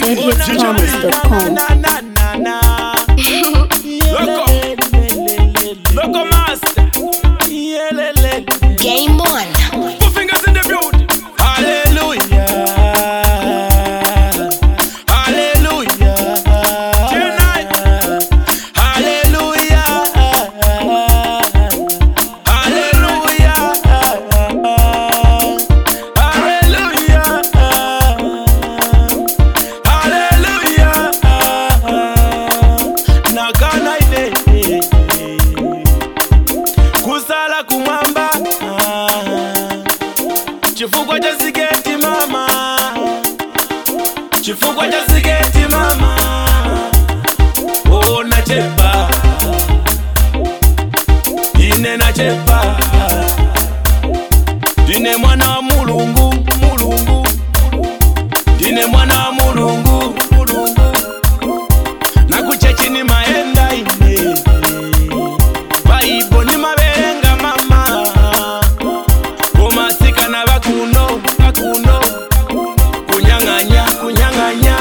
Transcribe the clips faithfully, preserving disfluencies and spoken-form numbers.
Z hits promise dot com. Loco, Loco Master, Game on. put fingers in the building. Hallelujah, hallelujah. Tonight, hallelujah, hallelujah, hallelujah, hallelujah. Nakana ide kusala kumwamba, chifukwa cha zigeti mama, chifukwa cha zigeti mama. Oh nachepa, ine nachepa, dine mwana wa mulungu, mulungu, dine mwana wa mulungu, mulungu. Nakucha chini maenda ine, baibo ni mabenga mama. Komasika na bakuno, bakuno, kunyanganya, kunyanganya.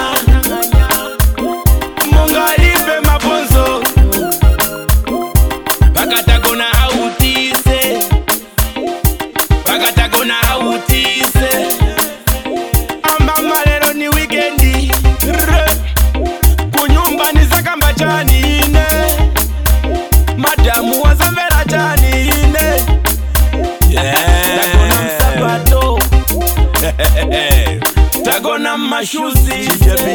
Mongalipe maponzo, bakatagona autise, bakatagona autise. Amama lero ni weekendi, re. Kunyumba ni zakamba chani ine, madamu wazambera chani ine. Tagona msabato, tagona mashuzi.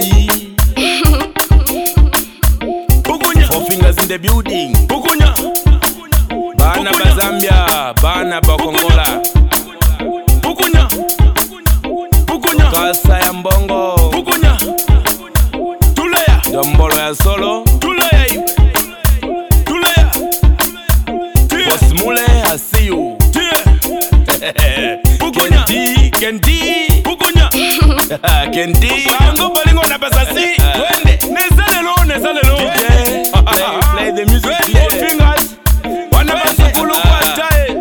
Pukunya, four fingers in the building. Pukunya, bana bazambia, bana bakongola. Pukunya, pukunya, kasa ya mbongo. Pukunya, tuleya, dombolo ya solo. Tuleya iwe, tuleya. Boss Mule, I see you. Pukunya, Kendi, Kendi, Pukunya, Kendi. Bango balingo na basasi. Wende, nezale lo, nezale lo. D J, play, play the music. Wende, fingers. Wana basukulu kwa tae.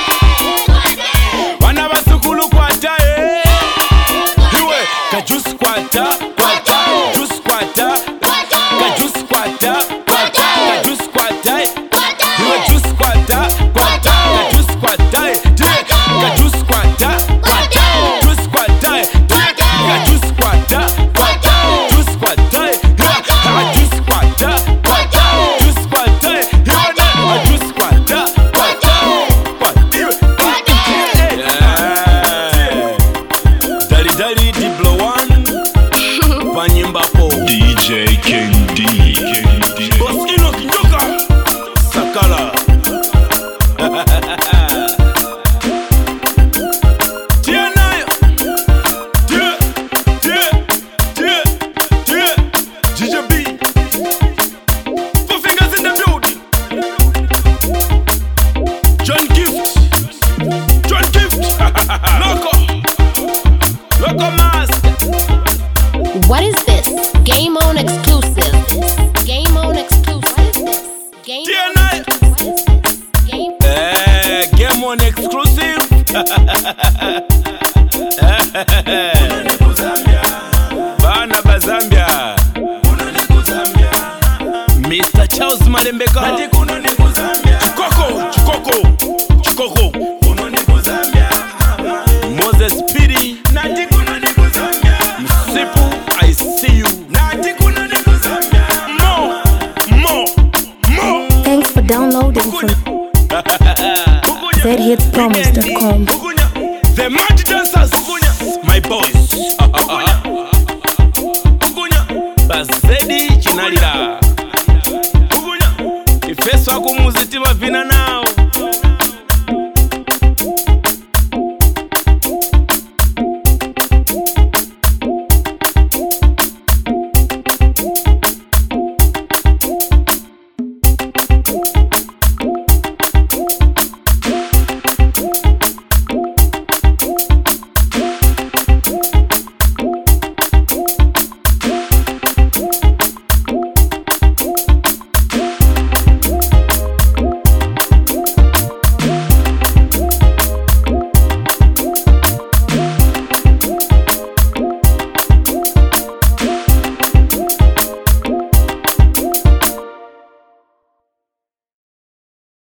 Wana basukulu kwa tae. Iwe, kajus kwa ta, kwa ta, jus kwa ta, kajus kwa ta, kwa ta, kajus kwa ta. Iwe jus kwa ta, kwa ta, kajus kwa ta. Kajus kwa ta, kwa ta, jus kwa ta. Kajus kwa ta, kwa ta, jus kwa ta. Kajus kwa ta, kwa ta, jus kwa ta. Kajus kwa ta, kwa ta, kwa ta. Dali dali di blow one, Panyimba po D J Kendi. Boss Ino Kinyoka Sakala. Tia nayo, tia, tia, tia, tia. G J B, four fingers in the building. John Gift, John Gift. Loco, Loco Master. What is this? Game on exclusive. Game on exclusive. What is this? Game Tia on nayo. What is this? Game Eh, game on exclusive. Bana bazambia, Mister Charles Malembeka. Chikoko, Chikoko, Chikoko. Moses Piri. Msipu, I see you. More, more, more. Thanks for downloading from Z hits promise dot com. The mad dancers, my boys. Bazedi chinalira. Ifeso akumuzitima vina nao.